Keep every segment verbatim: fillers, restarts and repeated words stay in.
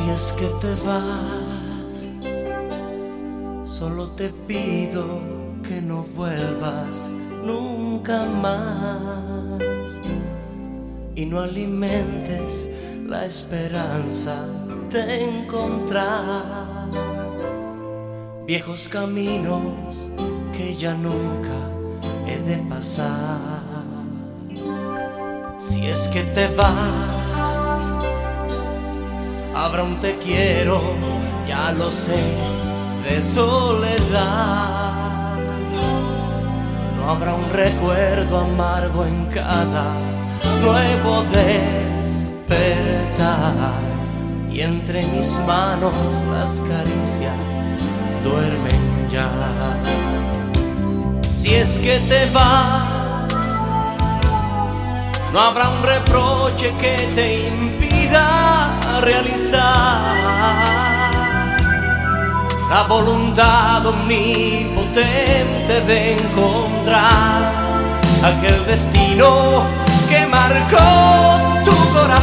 Si es que te vas, solo te pido que no vuelvas nunca más y no alimentes la esperanza de encontrar viejos caminos que ya nunca he de pasar. Si es que te vas, habrá un te quiero, ya lo sé, de soledad. No habrá un recuerdo amargo en cada nuevo despertar. Y entre mis manos las caricias duermen ya. Si es que te vas, no habrá un reproche que te impida realizar la voluntad omnipotente de encontrar aquel destino que marcó tu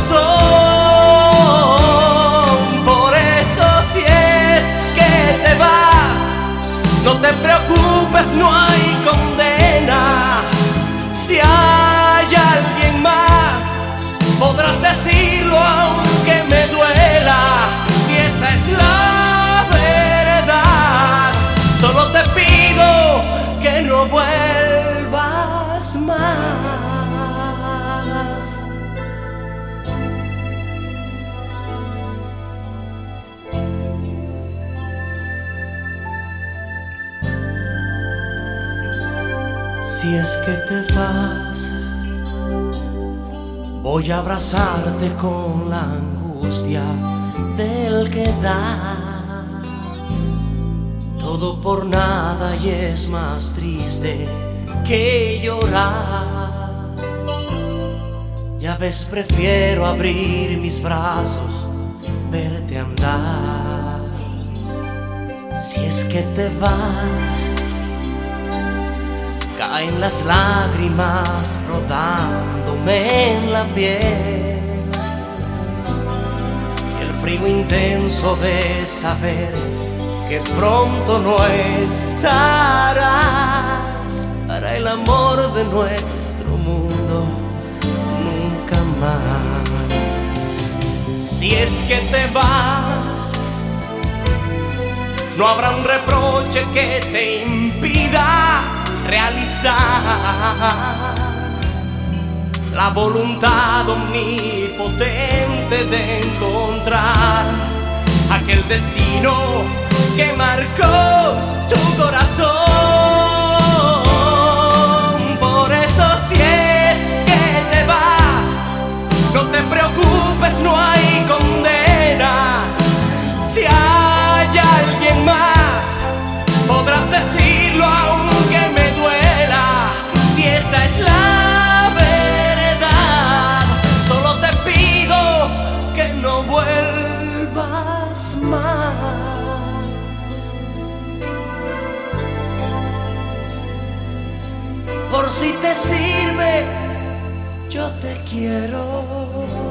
corazón. Por eso, si es que te vas, no te preocupes, no hay condena. Si hay alguien más, podrás decirlo aunque me duela. Si esa es la verdad, solo te pido que no vuelvas más. Si es que te vas, voy a abrazarte con la angustia del que da todo por nada y es más triste que llorar. Ya ves, prefiero abrir mis brazos, verte andar. Si es que te vas, caen las lágrimas rodándome en la piel. El frío intenso de saber que pronto no estarás para el amor de nuestro mundo nunca más. Si es que te vas, no habrá un reproche que te impida realizar la voluntad omnipotente de encontrar aquel destino que marcó tu corazón. Por eso, si es que te vas, no te preocupes, no hay condenas. Si hay alguien más, podrás decirlo aunque me duela. Si esa es la verdad, solo te pido que no vuelvas más. Por si te sirve, yo te quiero.